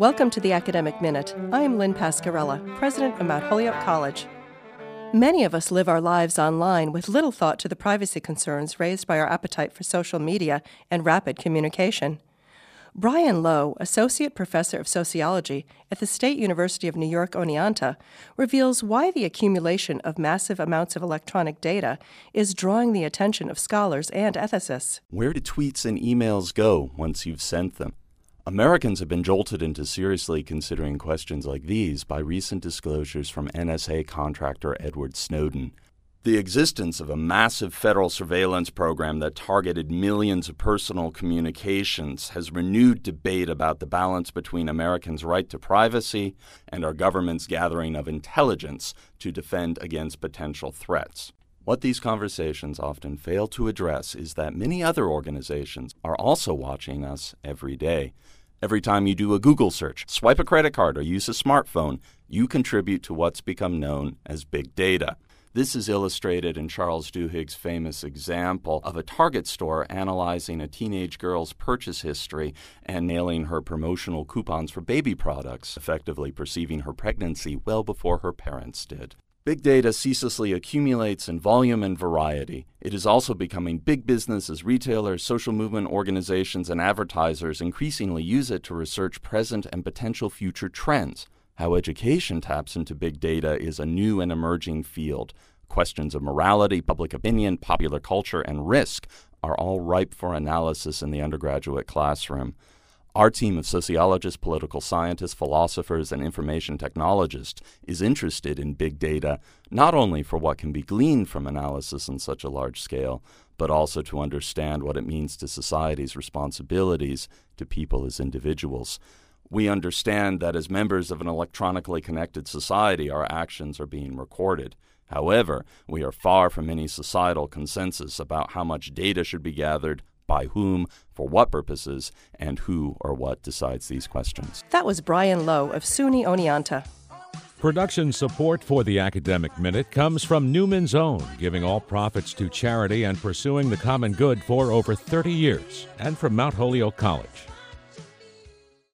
Welcome to the Academic Minute. I am Lynn Pascarella, president of Mount Holyoke College. Many of us live our lives online with little thought to the privacy concerns raised by our appetite for social media and rapid communication. Brian Lowe, Associate Professor of Sociology at the State University of New York, Oneonta, reveals why the accumulation of massive amounts of electronic data is drawing the attention of scholars and ethicists. Where do tweets and emails go once you've sent them? Americans have been jolted into seriously considering questions like these by recent disclosures from NSA contractor Edward Snowden. The existence of a massive federal surveillance program that targeted millions of personal communications has renewed debate about the balance between Americans' right to privacy and our government's gathering of intelligence to defend against potential threats. What these conversations often fail to address is that many other organizations are also watching us every day. Every time you do a Google search, swipe a credit card, or use a smartphone, you contribute to what's become known as big data. This is illustrated in Charles Duhigg's famous example of a Target store analyzing a teenage girl's purchase history and nailing her promotional coupons for baby products, effectively perceiving her pregnancy well before her parents did. Big data ceaselessly accumulates in volume and variety. It is also becoming big business as retailers, social movement organizations, and advertisers increasingly use it to research present and potential future trends. How education taps into big data is a new and emerging field. Questions of morality, public opinion, popular culture, and risk are all ripe for analysis in the undergraduate classroom. Our team of sociologists, political scientists, philosophers, and information technologists is interested in big data, not only for what can be gleaned from analysis on such a large scale, but also to understand what it means to society's responsibilities to people as individuals. We understand that as members of an electronically connected society, our actions are being recorded. However, we are far from any societal consensus about how much data should be gathered, by whom, for what purposes, and who or what decides these questions. That was Brian Lowe of SUNY Oneonta. Production support for the Academic Minute comes from Newman's Own, giving all profits to charity and pursuing the common good for over 30 years, and from Mount Holyoke College.